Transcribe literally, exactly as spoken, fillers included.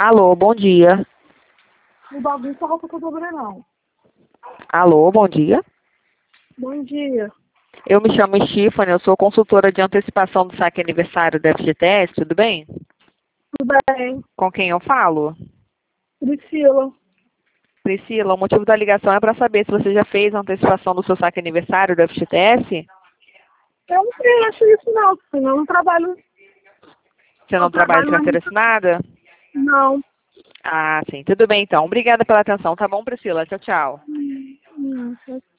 Alô, bom dia. O bagulho só roupa que eu dobrei, não. Alô, bom dia. Bom dia. Eu me chamo Stephanie, eu sou consultora de antecipação do saque aniversário da F G T S, tudo bem? Tudo bem? Com quem eu falo? Priscila. Priscila, o motivo da ligação é para saber se você já fez a antecipação do seu saque aniversário da F G T S? Eu não preencho isso, não. Eu não trabalho. Você não Eu trabalha de trabalho na carteira assinada? Não. Ah, sim. Tudo bem, então. Obrigada pela atenção. Tá bom, Priscila? Tchau, tchau. Hum, hum,